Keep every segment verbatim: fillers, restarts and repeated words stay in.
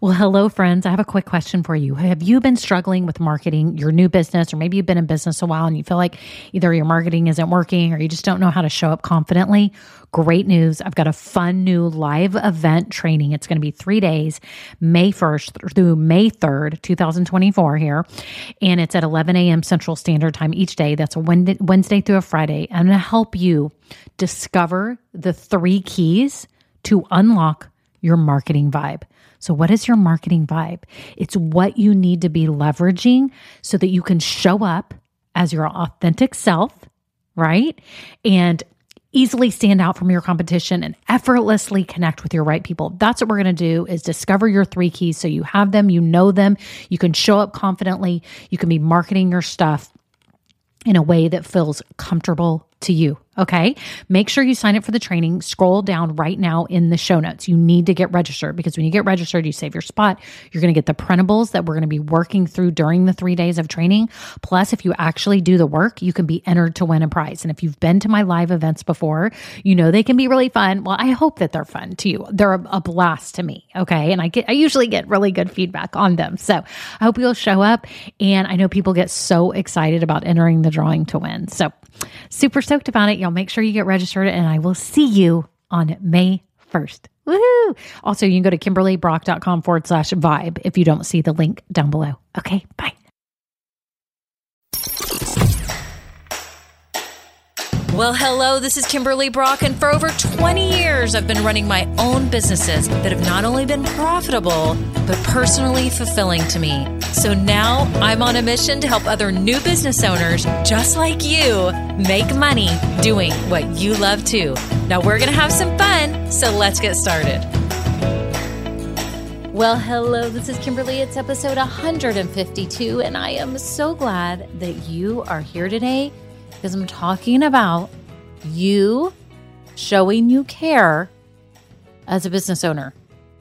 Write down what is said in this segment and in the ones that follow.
Well, hello, friends. I have a quick question for you. Have you been struggling with marketing your new business, or maybe you've been in business a while and you feel like either your marketing isn't working or you just don't know how to show up confidently? Great news. I've got a fun new live event training. It's going to be three days, May first through May third, twenty twenty-four here. And it's at eleven a.m. Central Standard Time each day. That's a Wednesday through a Friday. I'm going to help you discover the three keys to unlock your marketing vibe. So what is your marketing vibe? It's what you need to be leveraging so that you can show up as your authentic self, right? And easily stand out from your competition and effortlessly connect with your right people. That's what we're going to do, is discover your three keys so you have them, you know them, you can show up confidently, you can be marketing your stuff in a way that feels comfortable to you. Okay. Make sure you sign up for the training. Scroll down right now in the show notes. You need to get registered, because when you get registered, you save your spot. You're going to get the printables that we're going to be working through during the three days of training. Plus, if you actually do the work, you can be entered to win a prize. And if you've been to my live events before, you know they can be really fun. Well, I hope that they're fun to you. They're a, a blast to me. Okay. And I get, I usually get really good feedback on them. So I hope you'll show up. And I know people get so excited about entering the drawing to win. So super stoked about it. Y'all make sure you get registered, and I will see you on May first. Woohoo! Also, you can go to kimberlybrock.com forward slash vibe if you don't see the link down below. Okay, bye. Well, hello, this is Kimberly Brock, and for over twenty years, I've been running my own businesses that have not only been profitable, but personally fulfilling to me. So now I'm on a mission to help other new business owners just like you make money doing what you love too. Now we're going to have some fun, so let's get started. Well, hello, this is Kimberly. It's episode one hundred fifty-two, and I am so glad that you are here today, because I'm talking about you showing you care as a business owner.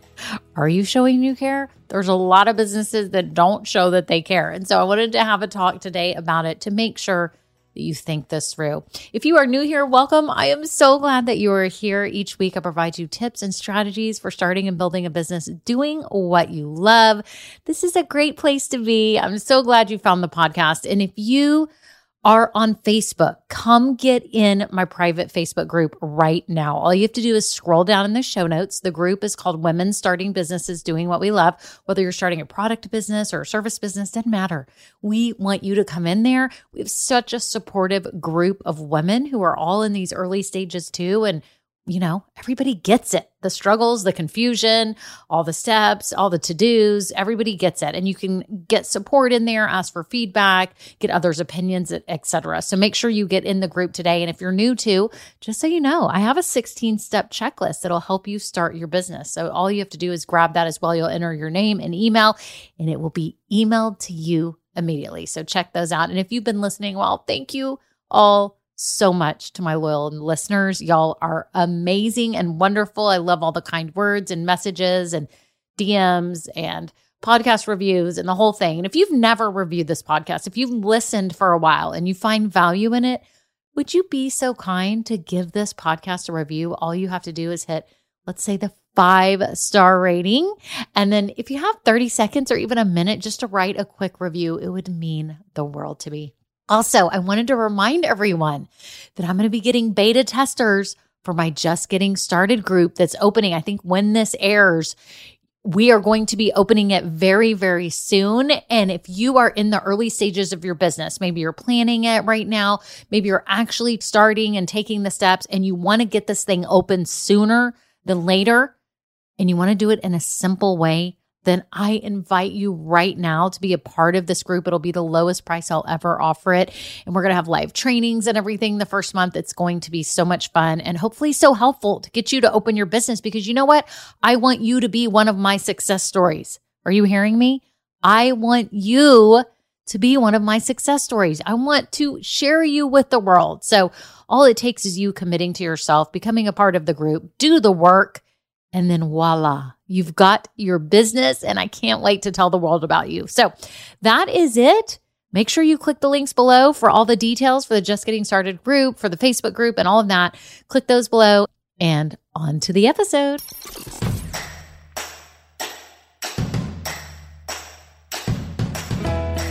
Are you showing you care? There's a lot of businesses that don't show that they care. And so I wanted to have a talk today about it to make sure that you think this through. If you are new here, welcome. I am so glad that you are here. Each week, I provide you tips and strategies for starting and building a business doing what you love. This is a great place to be. I'm so glad you found the podcast. And if you are on Facebook, come get in my private Facebook group right now. All you have to do is scroll down in the show notes. The group is called Women Starting Businesses Doing What We Love. Whether you're starting a product business or a service business, doesn't matter. We want you to come in there. We have such a supportive group of women who are all in these early stages too. And you know, everybody gets it. The struggles, the confusion, all the steps, all the to-dos, everybody gets it. And you can get support in there, ask for feedback, get others' opinions, et cetera. So make sure you get in the group today. And if you're new to, just so you know, I have a sixteen-step checklist that'll help you start your business. So all you have to do is grab that as well. You'll enter your name and email, and it will be emailed to you immediately. So check those out. And if you've been listening, well, thank you all so much to my loyal listeners. Y'all are amazing and wonderful. I love all the kind words and messages and D Ms and podcast reviews and the whole thing. And if you've never reviewed this podcast, if you've listened for a while and you find value in it, would you be so kind to give this podcast a review? All you have to do is hit, let's say, the five-star rating. And then if you have thirty seconds or even a minute just to write a quick review, it would mean the world to me. Also, I wanted to remind everyone that I'm going to be getting beta testers for my Just Getting Started group that's opening. I think when this airs, we are going to be opening it very, very soon. And if you are in the early stages of your business, maybe you're planning it right now, maybe you're actually starting and taking the steps, and you want to get this thing open sooner than later, and you want to do it in a simple way, then I invite you right now to be a part of this group. It'll be the lowest price I'll ever offer it. And we're going to have live trainings and everything the first month. It's going to be so much fun and hopefully so helpful to get you to open your business, because you know what? I want you to be one of my success stories. Are you hearing me? I want you to be one of my success stories. I want to share you with the world. So all it takes is you committing to yourself, becoming a part of the group, do the work, and then voila, you've got your business, and I can't wait to tell the world about you. So that is it. Make sure you click the links below for all the details for the Just Getting Started group, for the Facebook group, and all of that. Click those below, and on to the episode.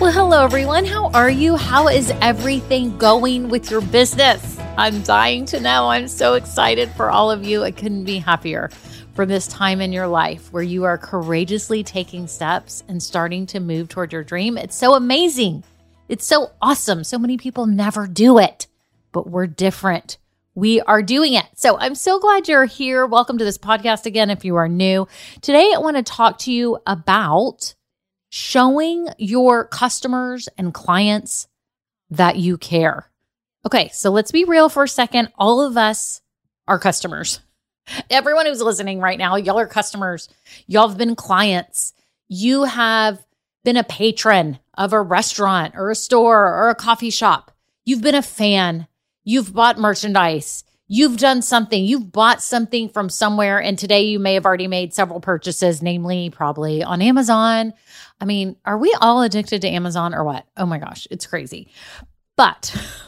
Well, hello, everyone. How are you? How is everything going with your business? I'm dying to know. I'm so excited for all of you. I couldn't be happier for this time in your life where you are courageously taking steps and starting to move toward your dream. It's so amazing. It's so awesome. So many people never do it, but we're different. We are doing it. So I'm so glad you're here. Welcome to this podcast again if you are new. Today, I want to talk to you about showing your customers and clients that you care. Okay, so let's be real for a second. All of us are customers. Everyone who's listening right now, y'all are customers. Y'all have been clients. You have been a patron of a restaurant or a store or a coffee shop. You've been a fan. You've bought merchandise. You've done something. You've bought something from somewhere. And today you may have already made several purchases, namely probably on Amazon. I mean, are we all addicted to Amazon or what? Oh my gosh, it's crazy. But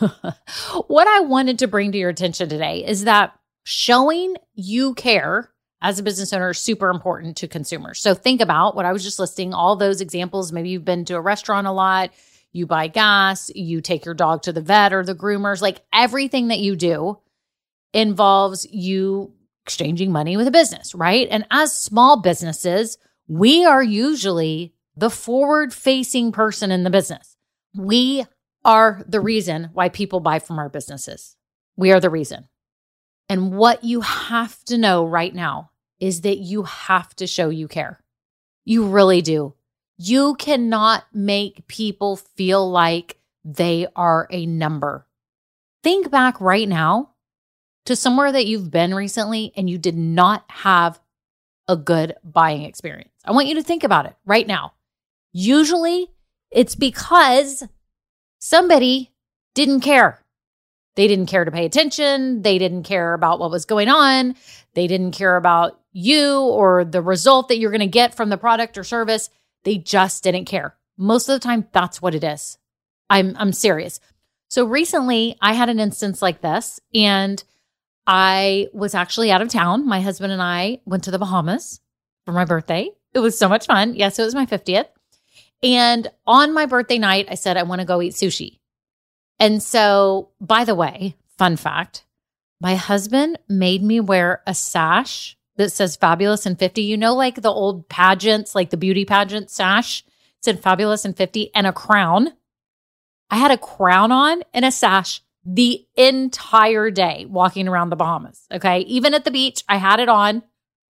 what I wanted to bring to your attention today is that showing you care as a business owner is super important to consumers. So think about what I was just listing, all those examples. Maybe you've been to a restaurant a lot. You buy gas, you take your dog to the vet or the groomers, like everything that you do involves you exchanging money with a business, right? And as small businesses, we are usually the forward-facing person in the business. We are the reason why people buy from our businesses. We are the reason. And what you have to know right now is that you have to show you care. You really do. You cannot make people feel like they are a number. Think back right now to somewhere that you've been recently and you did not have a good buying experience. I want you to think about it right now. Usually it's because somebody didn't care. They didn't care to pay attention. They didn't care about what was going on. They didn't care about you or the result that you're going to get from the product or service. They just didn't care. Most of the time, that's what it is. I'm I'm serious. So recently, I had an instance like this, and I was actually out of town. My husband and I went to the Bahamas for my birthday. It was so much fun. Yes, it was my fiftieth. And on my birthday night, I said, I want to go eat sushi. And so, by the way, fun fact, my husband made me wear a sash that says Fabulous and fifty. You know, like the old pageants, like the beauty pageant sash. It said Fabulous and fifty and a crown. I had a crown on and a sash the entire day walking around the Bahamas. Okay. Even at the beach, I had it on.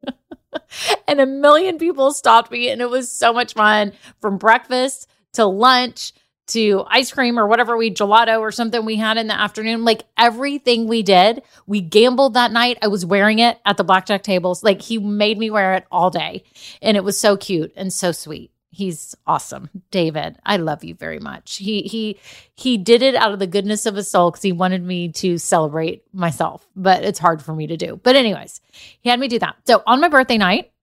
And a million people stopped me, and it was so much fun, from breakfast to lunch to ice cream or whatever we gelato or something we had in the afternoon. Like everything we did, we gambled that night. I was wearing it at the blackjack tables. Like he made me wear it all day, and it was so cute and so sweet. He's awesome. David, I love you very much. He he he did it out of the goodness of his soul because he wanted me to celebrate myself, but it's hard for me to do. But anyways, he had me do that. So on my birthday night,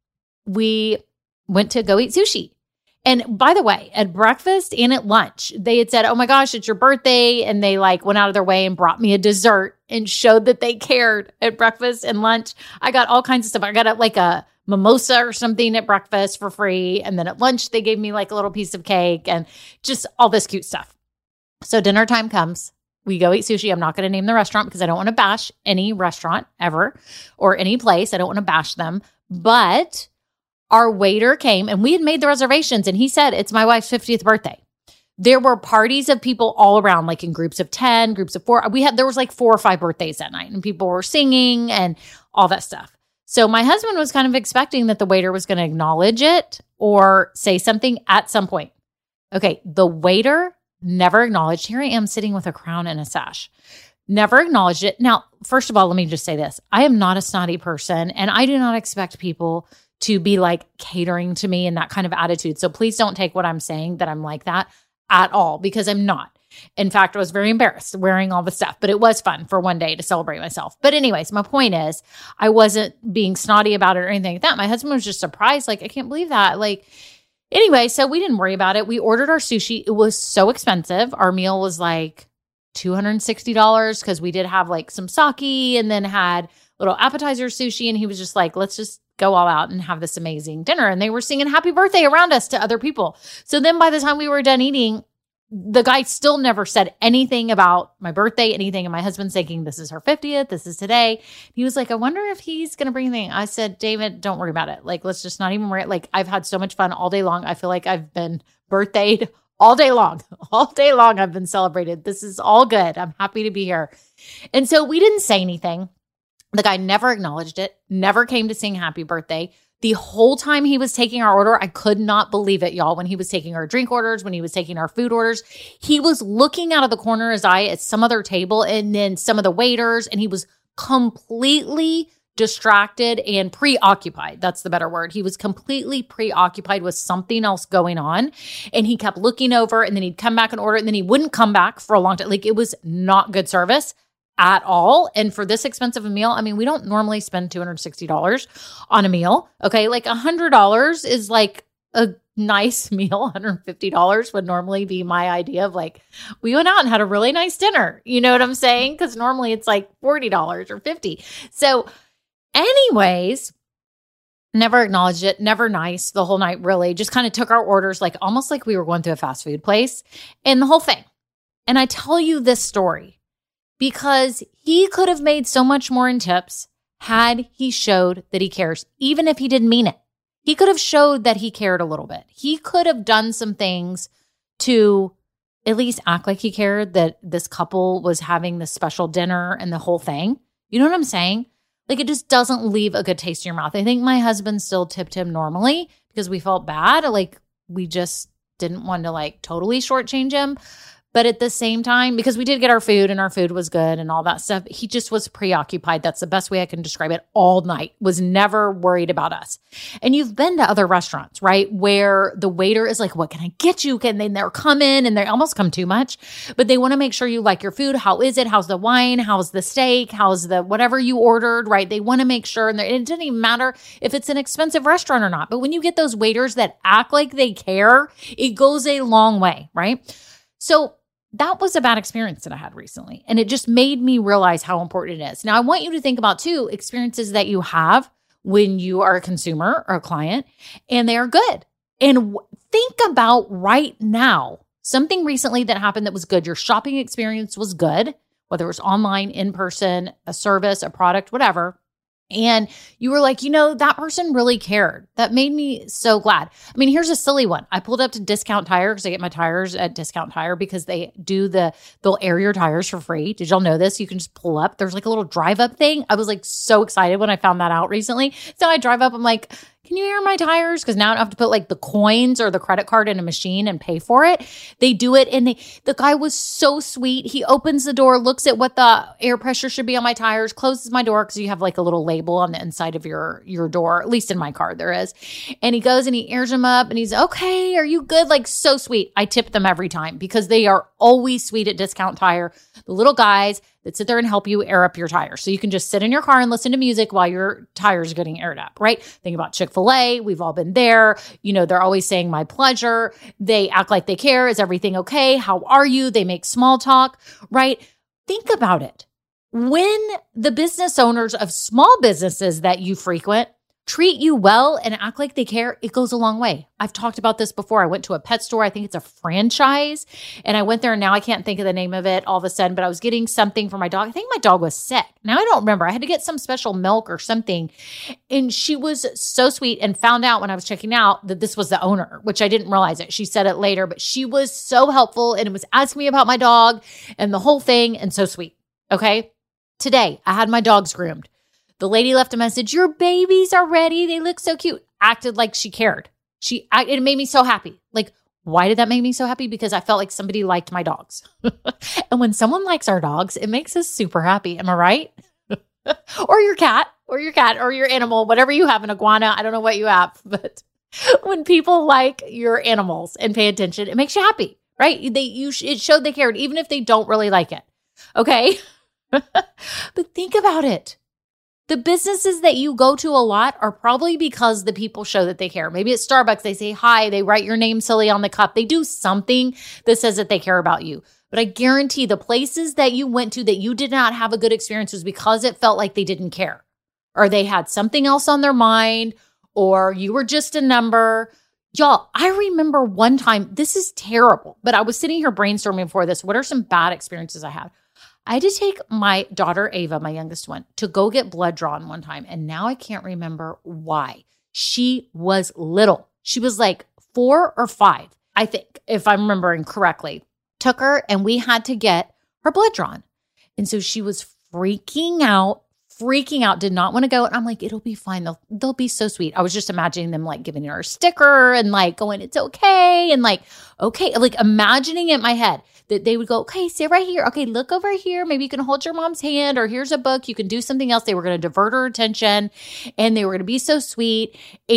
we went to go eat sushi. And by the way, at breakfast and at lunch, they had said, oh my gosh, it's your birthday. And they like went out of their way and brought me a dessert and showed that they cared at breakfast and lunch. I got all kinds of stuff. I got a, like a mimosa or something at breakfast for free. And then at lunch, they gave me like a little piece of cake and just all this cute stuff. So dinner time comes. We go eat sushi. I'm not going to name the restaurant because I don't want to bash any restaurant ever or any place. I don't want to bash them. But our waiter came, and we had made the reservations, and he said, it's my wife's fiftieth birthday. There were parties of people all around, like in groups of ten, groups of four. We had, there was like four or five birthdays that night, and people were singing and all that stuff. So my husband was kind of expecting that the waiter was going to acknowledge it or say something at some point. Okay, the waiter never acknowledged. Here I am sitting with a crown and a sash. Never acknowledged it. Now, first of all, let me just say this. I am not a snotty person, and I do not expect people to be like catering to me and that kind of attitude. So please don't take what I'm saying that I'm like that at all, because I'm not. In fact, I was very embarrassed wearing all the stuff, but it was fun for one day to celebrate myself. But anyways, my point is I wasn't being snotty about it or anything like that. My husband was just surprised. Like, I can't believe that. Like, anyway, so we didn't worry about it. We ordered our sushi. It was so expensive. Our meal was like two hundred sixty dollars because we did have like some sake and then had little appetizer sushi. And he was just like, let's just go all out and have this amazing dinner. And they were singing happy birthday around us to other people. So then by the time we were done eating, the guy still never said anything about my birthday, anything. And my husband's thinking, this is her fiftieth. This is today. He was like, I wonder if he's going to bring anything. I said, David, don't worry about it. Like, let's just not even worry. Like, I've had so much fun all day long. I feel like I've been birthdayed all day long. All day long I've been celebrated. This is all good. I'm happy to be here. And so we didn't say anything. The guy never acknowledged it, never came to sing happy birthday. The whole time he was taking our order, I could not believe it, y'all. When he was taking our drink orders, when he was taking our food orders, he was looking out of the corner of his eye at some other table and then some of the waiters, and he was completely distracted and preoccupied. That's the better word. He was completely preoccupied with something else going on, and he kept looking over, and then he'd come back and order, and then he wouldn't come back for a long time. Like, it was not good service at all. And for this expensive a meal, I mean, we don't normally spend two hundred sixty dollars on a meal. Okay. Like one hundred dollars is like a nice meal. one hundred fifty dollars would normally be my idea of like, we went out and had a really nice dinner. You know what I'm saying? Because normally it's like forty dollars or fifty dollars. So anyways, never acknowledged it, never nice the whole night, really. Just kind of took our orders like almost like we were going to a fast food place and the whole thing. And I tell you this story because he could have made so much more in tips had he showed that he cares, even if he didn't mean it. He could have showed that he cared a little bit. He could have done some things to at least act like he cared, that this couple was having this special dinner and the whole thing. You know what I'm saying? Like, it just doesn't leave a good taste in your mouth. I think my husband still tipped him normally because we felt bad. Like, we just didn't want to like totally shortchange him. But at the same time, because we did get our food and our food was good and all that stuff, he just was preoccupied. That's the best way I can describe it. All night, was never worried about us. And you've been to other restaurants, right? Where the waiter is like, what can I get you? Can they, they're coming and they almost come too much, but they want to make sure you like your food. How is it? How's the wine? How's the steak? How's the whatever you ordered, right? They want to make sure, and it doesn't even matter if it's an expensive restaurant or not. But when you get those waiters that act like they care, it goes a long way, right? So that was a bad experience that I had recently. And it just made me realize how important it is. Now, I want you to think about, too, experiences that you have when you are a consumer or a client, and they are good. And w- think about right now, something recently that happened that was good. Your shopping experience was good, whether it was online, in person, a service, a product, whatever. And you were like, you know, that person really cared. That made me so glad. I mean, here's a silly one. I pulled up to Discount Tire because I get my tires at Discount Tire because they do the, they'll air your tires for free. Did y'all know this? You can just pull up. There's like a little drive up thing. I was like so excited when I found that out recently. So I drive up. I'm like, can you air my tires? Because now I don't have to put like the coins or the credit card in a machine and pay for it. They do it. And they, the guy was so sweet. He opens the door, looks at what the air pressure should be on my tires, closes my door because you have like a little label on the inside of your, your door, at least in my car there is. And he goes and he airs them up and he's, okay, are you good? Like, so sweet. I tip them every time because they are always sweet at Discount Tire. The little guys that sit there and help you air up your tires. So you can just sit in your car and listen to music while your tires are getting aired up, right? Think about Chick-fil-A. We've all been there. You know, they're always saying my pleasure. They act like they care. Is everything okay? How are you? They make small talk, right? Think about it. When the business owners of small businesses that you frequent treat you well and act like they care, it goes a long way. I've talked about this before. I went to a pet store. I think it's a franchise. And I went there and now I can't think of the name of it all of a sudden, but I was getting something for my dog. I think my dog was sick. Now I don't remember. I had to get some special milk or something. And she was so sweet and found out when I was checking out that this was the owner, which I didn't realize it. She said it later, but she was so helpful and it was asking me about my dog and the whole thing and so sweet. Okay. Today I had my dogs groomed. The lady left a message, your babies are ready. They look so cute. Acted like she cared. She, it made me so happy. Like, why did that make me so happy? Because I felt like somebody liked my dogs. And when someone likes our dogs, it makes us super happy. Am I right? Or your cat, or your cat, or your animal, whatever you have, an iguana. I don't know what you have, but when people like your animals and pay attention, it makes you happy, right? They, you, it showed they cared, even if they don't really like it. Okay. But think about it. The businesses that you go to a lot are probably because the people show that they care. Maybe at Starbucks, they say hi, they write your name silly on the cup. They do something that says that they care about you. But I guarantee the places that you went to that you did not have a good experience was because it felt like they didn't care, or they had something else on their mind, or you were just a number. Y'all, I remember one time, this is terrible, but I was sitting here brainstorming before this. What are some bad experiences I had? I had to take my daughter, Ava, my youngest one, to go get blood drawn one time. And now I can't remember why. She was little. She was like four or five, I think, if I'm remembering correctly. Took her and we had to get her blood drawn. And so she was freaking out, freaking out, did not want to go. And I'm like, it'll be fine. They'll, they'll be so sweet. I was just imagining them like giving her a sticker and like going, it's okay. And like, okay, like imagining it in my head that they would go, okay, sit right here. Okay, look over here. Maybe you can hold your mom's hand, or here's a book. You can do something else. They were going to divert her attention and they were going to be so sweet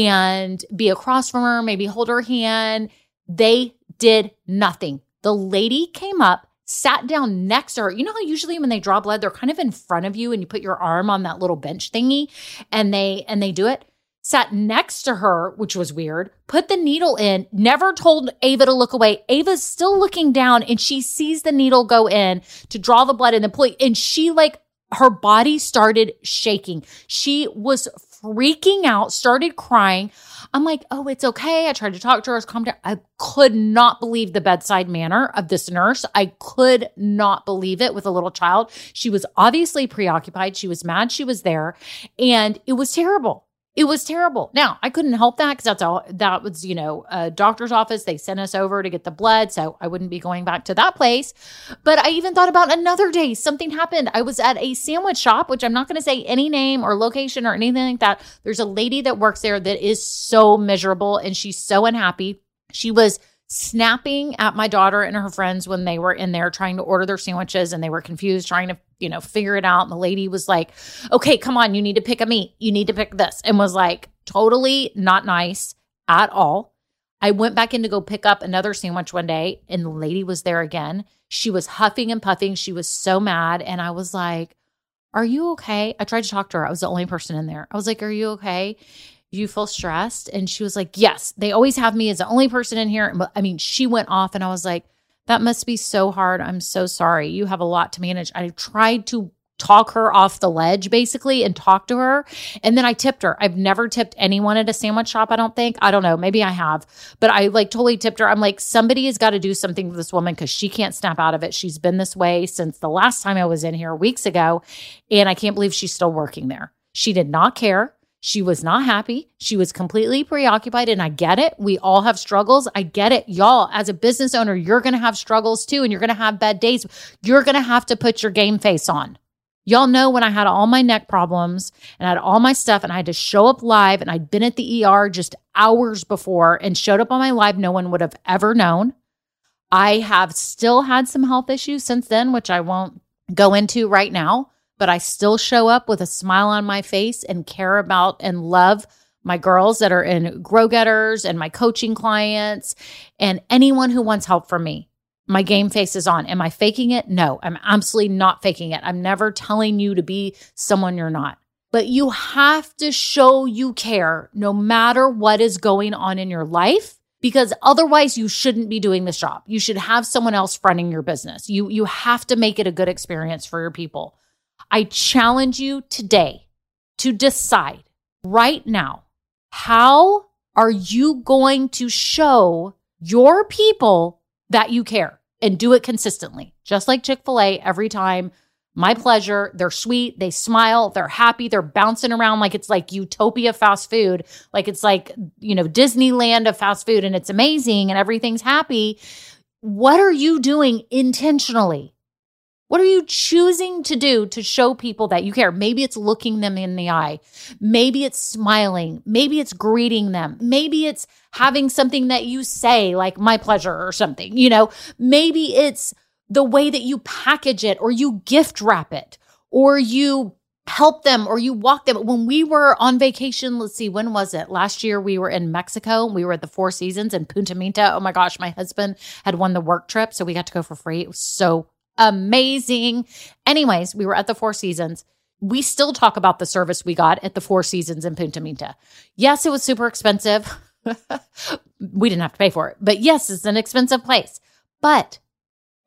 and be across from her, maybe hold her hand. They did nothing. The lady came up, sat down next to her. You know how usually when they draw blood, they're kind of in front of you and you put your arm on that little bench thingy and they and they do it. Sat next to her, which was weird, put the needle in, never told Ava to look away. Ava's still looking down and she sees the needle go in to draw the blood in the pulley. And she like, her body started shaking. She was freaking out, started crying. I'm like, oh, it's okay. I tried to talk to her. I was calm down. I could not believe the bedside manner of this nurse. I could not believe it with a little child. She was obviously preoccupied. She was mad she was there. And it was terrible. It was terrible. Now, I couldn't help that because that's all that was, you know, a doctor's office. They sent us over to get the blood. So I wouldn't be going back to that place. But I even thought about another day. Something happened. I was at a sandwich shop, which I'm not going to say any name or location or anything like that. There's a lady that works there that is so miserable and she's so unhappy. She was snapping at my daughter and her friends when they were in there trying to order their sandwiches and they were confused, trying to, you know, figure it out. And the lady was like, okay, come on, you need to pick a meat. You need to pick this. And was like totally not nice at all. I went back in to go pick up another sandwich one day and the lady was there again. She was huffing and puffing. She was so mad. And I was like, are you okay? I tried to talk to her. I was the only person in there. I was like, are you okay? You feel stressed? And she was like, yes, they always have me as the only person in here. I mean, she went off and I was like, that must be so hard. I'm so sorry. You have a lot to manage. I tried to talk her off the ledge basically and talk to her. And then I tipped her. I've never tipped anyone at a sandwich shop. I don't think, I don't know. Maybe I have, but I like totally tipped her. I'm like, somebody has got to do something for this woman because she can't snap out of it. She's been this way since the last time I was in here weeks ago. And I can't believe she's still working there. She did not care. She was not happy. She was completely preoccupied. And I get it. We all have struggles. I get it. Y'all, as a business owner, you're going to have struggles too. And you're going to have bad days. You're going to have to put your game face on. Y'all know when I had all my neck problems and I had all my stuff and I had to show up live and I'd been at the E R just hours before and showed up on my live, no one would have ever known. I have still had some health issues since then, which I won't go into right now. But I still show up with a smile on my face and care about and love my girls that are in Grow Getters and my coaching clients and anyone who wants help from me. My game face is on. Am I faking it? No, I'm absolutely not faking it. I'm never telling you to be someone you're not. But you have to show you care no matter what is going on in your life, because otherwise you shouldn't be doing this job. You should have someone else running your business. You, you have to make it a good experience for your people. I challenge you today to decide right now, how are you going to show your people that you care and do it consistently? Just like Chick-fil-A, every time, my pleasure, they're sweet, they smile, they're happy, they're bouncing around like it's like utopia fast food, like it's like, you know, Disneyland of fast food and it's amazing and everything's happy. What are you doing intentionally? What are you choosing to do to show people that you care? Maybe it's looking them in the eye. Maybe it's smiling. Maybe it's greeting them. Maybe it's having something that you say like my pleasure or something, you know, maybe it's the way that you package it or you gift wrap it or you help them or you walk them. When we were on vacation, let's see, when was it? Last year we were in Mexico. We were at the Four Seasons in Punta Mita. Oh my gosh, my husband had won the work trip, so we got to go for free. It was so amazing. Anyways, we were at the Four Seasons. We still talk about the service we got at the Four Seasons in Punta Mita. Yes, it was super expensive. We didn't have to pay for it. But yes, it's an expensive place. But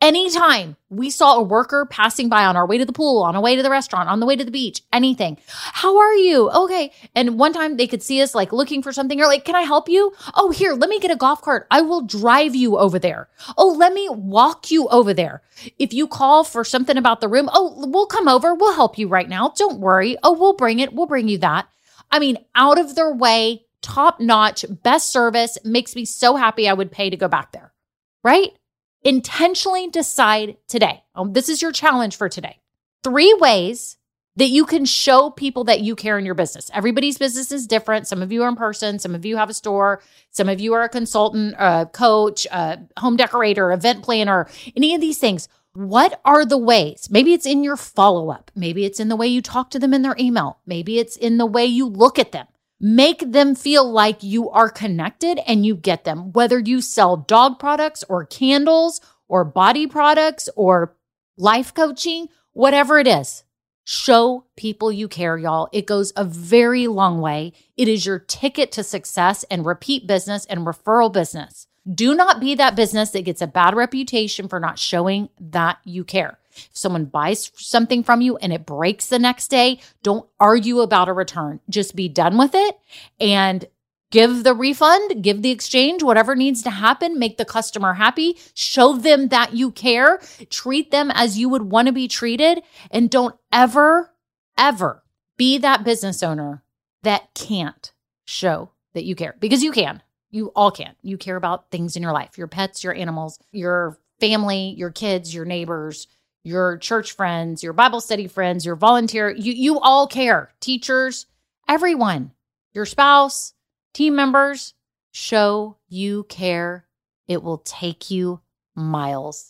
Anytime we saw a worker passing by on our way to the pool, on our way to the restaurant, on the way to the beach, anything. How are you? Okay. And one time they could see us like looking for something. You're like, can I help you? Oh, here, let me get a golf cart. I will drive you over there. Oh, let me walk you over there. If you call for something about the room, oh, we'll come over. We'll help you right now. Don't worry. Oh, we'll bring it. We'll bring you that. I mean, out of their way, top notch, best service, makes me so happy I would pay to go back there, right? Intentionally decide today. Oh, this is your challenge for today. Three ways that you can show people that you care in your business. Everybody's business is different. Some of you are in person. Some of you have a store. Some of you are a consultant, a coach, a home decorator, event planner, any of these things. What are the ways? Maybe it's in your follow-up. Maybe it's in the way you talk to them in their email. Maybe it's in the way you look at them. Make them feel like you are connected and you get them, whether you sell dog products or candles or body products or life coaching, whatever it is. Show people you care, y'all. It goes a very long way. It is your ticket to success and repeat business and referral business. Do not be that business that gets a bad reputation for not showing that you care. If someone buys something from you and it breaks the next day, don't argue about a return. Just be done with it and give the refund, give the exchange, whatever needs to happen. Make the customer happy. Show them that you care. Treat them as you would want to be treated. And don't ever, ever be that business owner that can't show that you care, because you can. You all can. You care about things in your life, your pets, your animals, your family, your kids, your neighbors, your church friends, your Bible study friends, your volunteer. You, you all care. Teachers, everyone, your spouse, team members. Show you care. It will take you miles.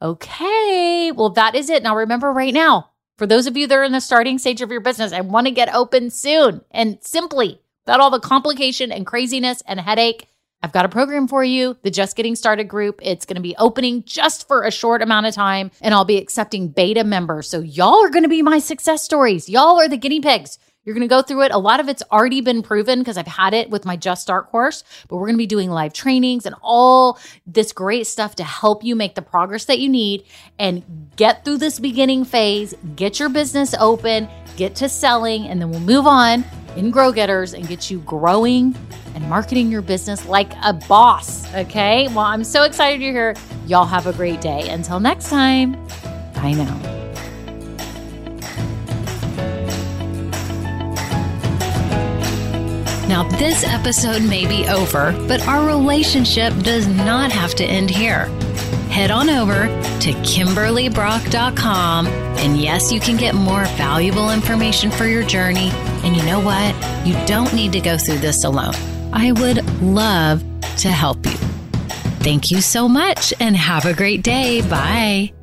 Okay. Well, that is it. Now remember right now, for those of you that are in the starting stage of your business and want to get open soon and simply without all the complication and craziness and headache, I've got a program for you, the Just Getting Started group. It's going to be opening just for a short amount of time, and I'll be accepting beta members. So y'all are going to be my success stories. Y'all are the guinea pigs. You're going to go through it. A lot of it's already been proven because I've had it with my Just Start course, but we're going to be doing live trainings and all this great stuff to help you make the progress that you need and get through this beginning phase, get your business open, get to selling, and then we'll move on in Grow Getters and get you growing and marketing your business like a boss. Okay. Well, I'm so excited you're here. Y'all have a great day. Until next time. Bye now. Now, this episode may be over, but our relationship does not have to end here. Head on over to Kimberly Brock dot com, and yes, you can get more valuable information for your journey. And you know what? You don't need to go through this alone. I would love to help you. Thank you so much, and have a great day. Bye.